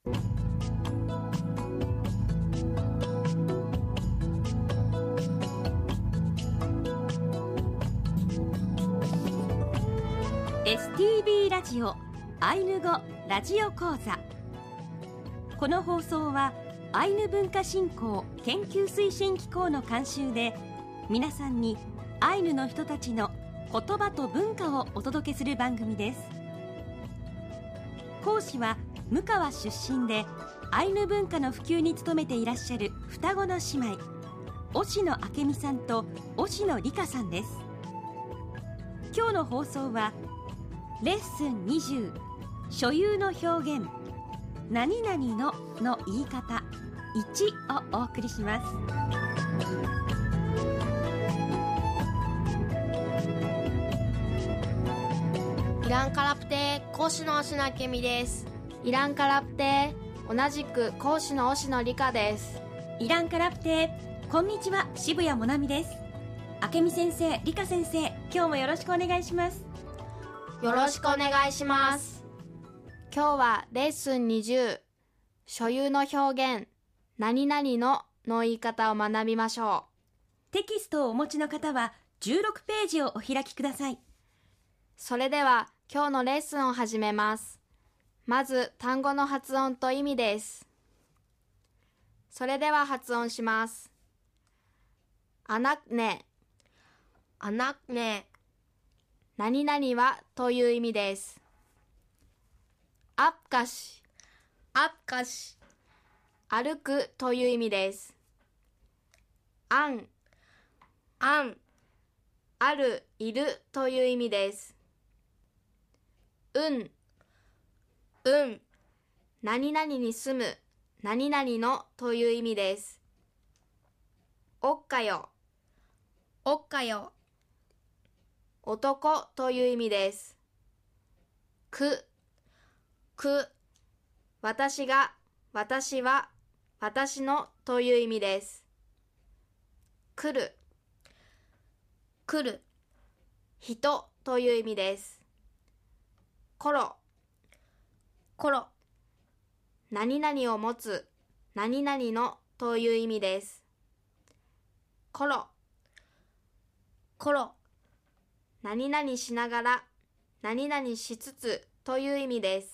STB ラジオアイヌ語ラジオ講座。この放送はアイヌ文化振興研究推進機構の監修で、皆さんにアイヌの人たちの言葉と文化をお届けする番組です。講師は向川出身でアイヌ文化の普及に努めていらっしゃる双子の姉妹、押野明美さんと押野理香さんです。今日の放送はレッスン20、所有の表現、何々の言い方1をお送りします。 イランカラプテ講師の押野明美です。 イランカラプテ同じく講師の押野理香です。 イランカラプテこんにちは、渋谷もなみです。明美先生、理香先生、今日もよろしくお願いします。 よろしくお願いします。 今日はレッスン20、所有の表現、何々の言い方を学びましょう。テキストをお持ちの方は16ページをお開きください。 それでは今日のレッスンを始めます。まず単語の発音と意味です。それでは発音します。アナクネ、 アナクネ、 何々はという意味です。アッカシ、 アッカシ、 歩くという意味です。アン、 アン、 ある、いるという意味です。うん、 うん、 何々に住む、何々のという意味です。おっかよ、 おっかよ、 男という意味です。く、 く、 私が、私は、私のという意味です。来る、 来る、 人という意味です。ころ、 ころ、 何々を持つ、何々のという意味です。ころ、 ころ、 何々しながら、何々しつつという意味です。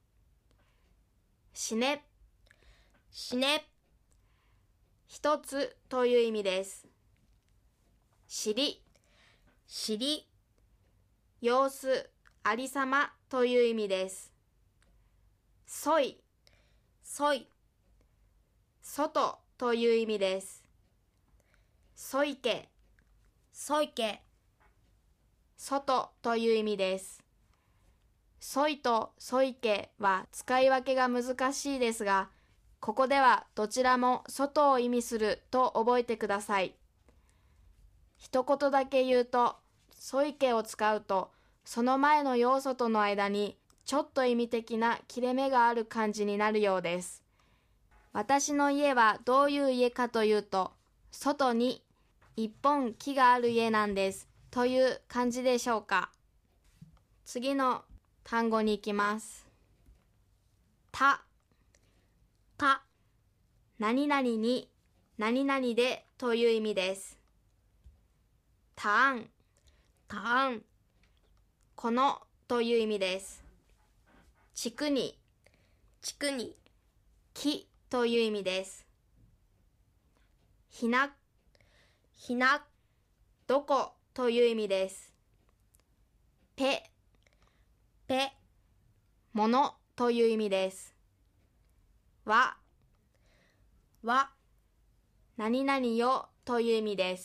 しね、 しね、 一つという意味です。しり、 しり、 様子、ありさまという意味です。そい、 そい、 外という意味です。そいけ、 そいけ、 外という意味です。そいとそいけは使い分けが難しいですが、ここではどちらも外を意味すると覚えてください。一言だけ言うと、そいけを使うと、その前の要素との間にちょっと意味的な切れ目がある感じになるようです。私の家はどういう家かというと、外に一本木がある家なんですという感じでしょうか。次の単語に行きます。た、 た、 何々に、何々でという意味です。たん、 たん、 このという意味です。ちくに、 ちくに、 木という意味です。ひな、 ひな、 どこという意味です。ぺ、 ぺ、 ものという意味です。わ、 わ、 何々よという意味です。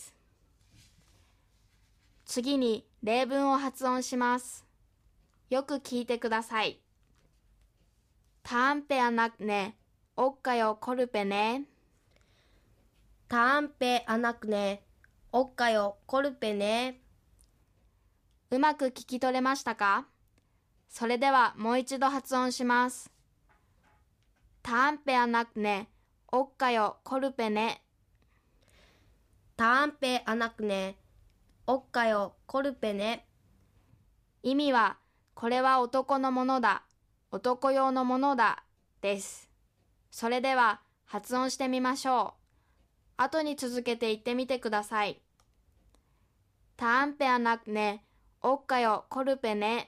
次に例文を発音します。よく聞いてください。タンペアナクネ、おっかよコルペね。 タンペアナクネ、おっかよコルペね。 うまく聞き取れましたか？それではもう一度発音します。タンペアナクネ、おっかよコルペね。 タンペアナクネ、おっかよコルペね。 意味は、これは男のものだ、男用のものだです。それでは発音してみましょう。後に続けて言ってみてください。다음 배 아낙 네 올까요 코르페네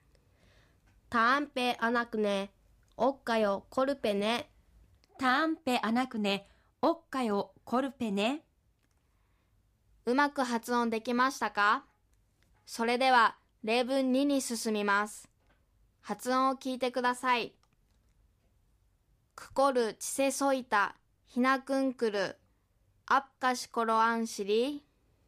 다음 배 아낙네 올까요 코르페네 다음 배 안 하고ね、おっかよ、コルペね。 うまく発音できましたか？それでは例文2に進みます。発音を聞いてください。그거를 지세 쏘이다 히나끈끄르 앞가시코로 안시리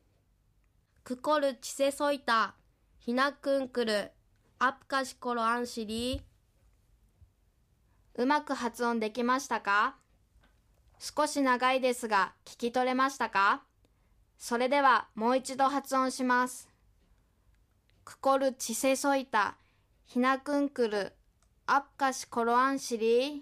그거를 지세 서이다 히나끈끄르 앞가시코로 안시리 うまく発音できましたか？少し長いですが聞き取れましたか？それではもう一度発音します。그거를 지세 쏘이다 히나끈끄르 앞가시코로 안시리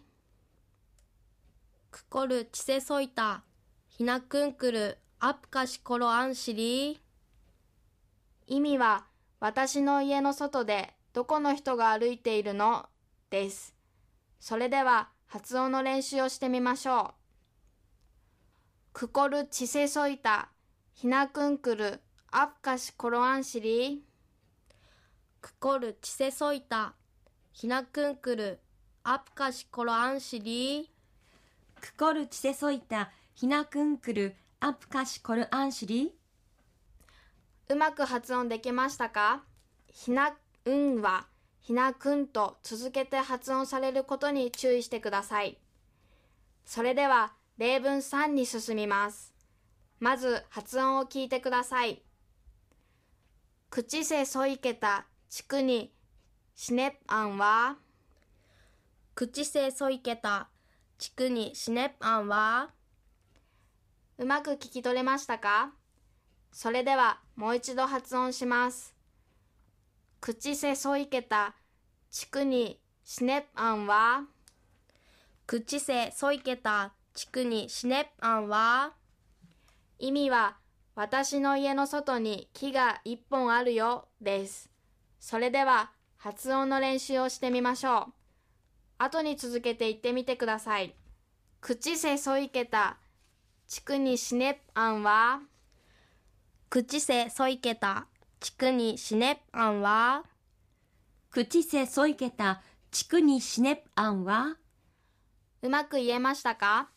그거를 지세 서이다 히나끈끄르 앞가시코로 안시리 意味は私の家の外でどこの人が歩いているのです。それでは発音の練習をしてみましょう。그거를 지세 쏘이다 히나끈끄르 앞가시코로 안시리 그거를 지세 서이다 히나끈끄르 앞가시코로 안시리 그거를 지세 서 있다、ひなくんくる、アップカシコルアンシリ。 うまく発音できましたか？ひなうんはひなくんと続けて発音されることに注意してください。それでは例文3に進みます。まず発音を聞いてください。口せそいけたちくにしねあんは口せそいけたちくにしねあんはうまく聞き取れましたか？それではもう一度発音します。口せそいけたちくにしねあんは口せそいけたちくにしねあんは意味は私の家の外に木が一本あるよです。それでは発音の練習をしてみましょう。後に続けて言ってみてください。口せそいけたちくにしねあんは口せそいけたちくにしねあんは口せそいけた、ちくにしねあんは。 うまく言えましたか？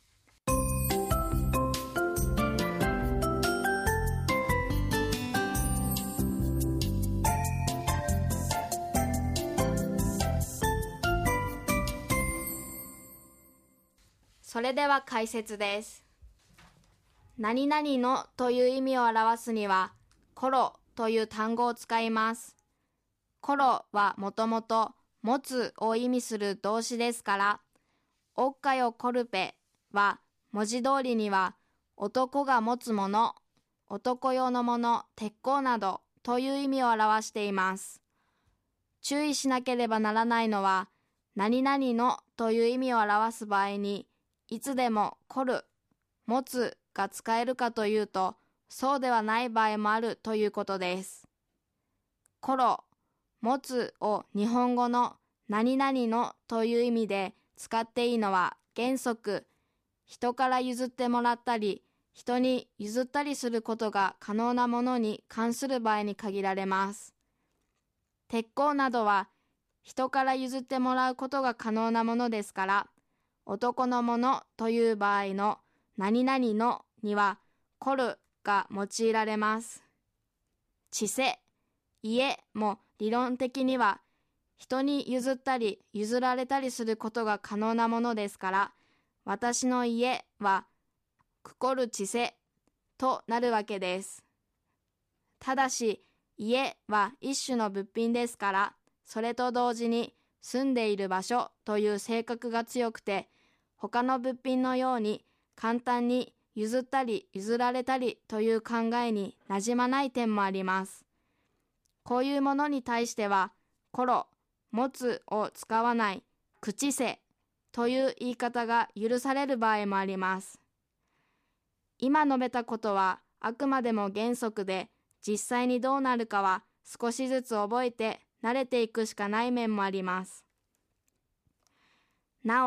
それでは解説です。何々のという意味を表すには、コロという単語を使います。コロはもともと持つを意味する動詞ですから、おっかよコルペは文字通りには男が持つもの、男用のもの、鉄鋼などという意味を表しています。注意しなければならないのは、何々のという意味を表す場合に、いつでもコル、持つが使えるかというと、そうではない場合もあるということです。コロ、持つを日本語の何々のという意味で使っていいのは原則、人から譲ってもらったり、人に譲ったりすることが可能なものに関する場合に限られます。鉄鋼などは人から譲ってもらうことが可能なものですから、男のものという場合の何々のにはコルが用いられます。知性、家も理論的には人に譲ったり譲られたりすることが可能なものですから、私の家はクコル知性となるわけです。ただし家は一種の物品ですから、それと同時に住んでいる場所という性格が強くて、他の物品のように簡単に譲ったり譲られたりという考えになじまない点もあります。こういうものに対しては、コロ、持つを使わない口せという言い方が許される場合もあります。今述べたことはあくまでも原則で、実際にどうなるかは少しずつ覚えて慣れていくしかない面もあります。なお、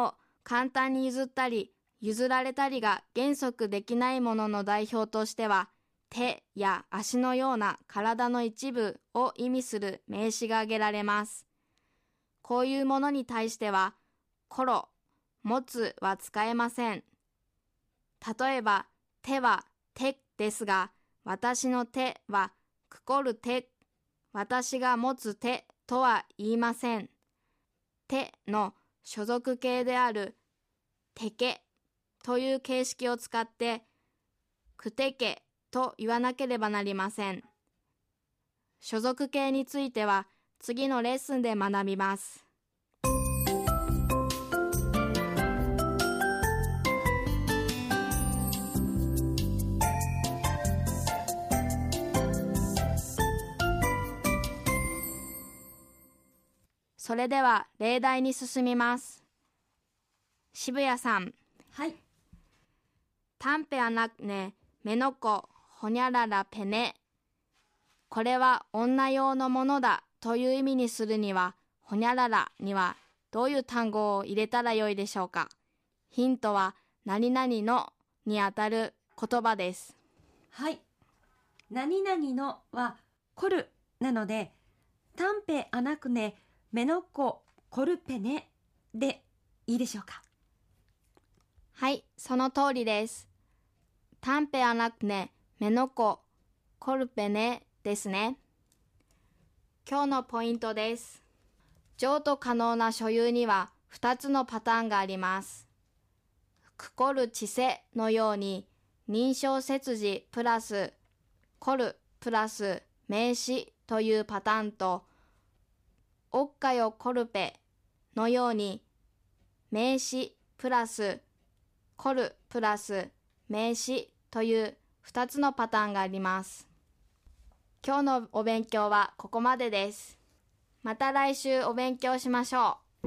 簡単に譲ったり譲られたりが原則できないものの代表としては、手や足のような体の一部を意味する名詞が挙げられます。こういうものに対しては、ころ、持つは使えません。例えば、手は手ですが、私の手はくこる手、私が持つ手とは言いません。手の所属形である手けという形式を使って、くてけと言わなければなりません。所属形については次のレッスンで学びます。それでは例題に進みます。渋谷さん。 はい。 タンペアナクネ、メノコ、ホニャララペネ。これは女用のものだという意味にするには、ホニャララにはどういう単語を入れたらよいでしょうか。ヒントは何々のにあたる言葉です。 はい。何々のはコルなので、タンペアナクネ、メノコ、コルペネでいいでしょうか。 はい、その通りです。タンペアナクネ、メノコ、コルペネですね。今日のポイントです。譲渡可能な所有には2つのパターンがあります。くこるちせのように認証接字プラスコルプラス名詞というパターンと、おっかよコルペのように名詞プラスコルプラス名詞という2つのパターンがあります。今日のお勉強はここまでです。また来週お勉強しましょう。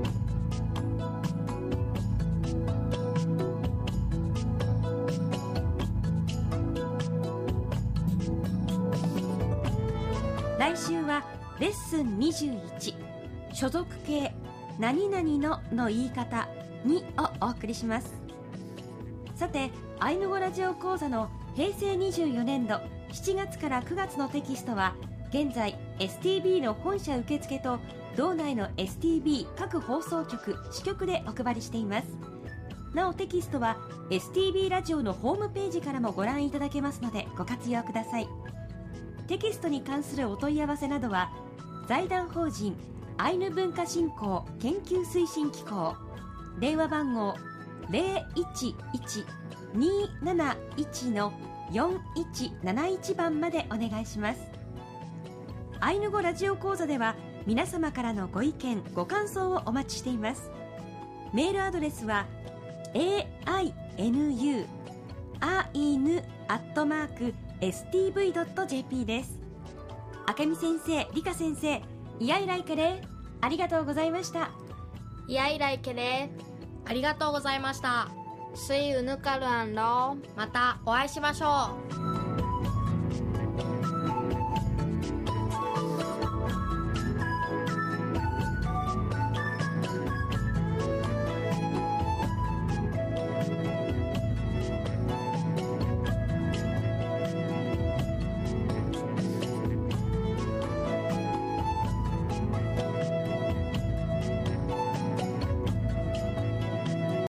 来週はレッスン21、所属形何々の言い方2をお送りします。さて、アイヌ語ラジオ講座の平成24年度7月から9月のテキストは現在 STB の本社受付と道内の STB 各放送局支局でお配りしています。なおテキストは STB ラジオのホームページからもご覧いただけますのでご活用ください。テキストに関するお問い合わせなどは財団法人アイヌ文化振興研究推進機構、電話番号 011-271-4171 番までお願いします。アイヌ語ラジオ講座では皆様からのご意見ご感想をお待ちしています。メールアドレスは ainu@stv.jp です。あけみ先生、りか先生、イヤイライケレー、ありがとうございました。 イヤイライケレありがとうございました。 ー、スイウヌカルアンロー。 またお会いしましょう。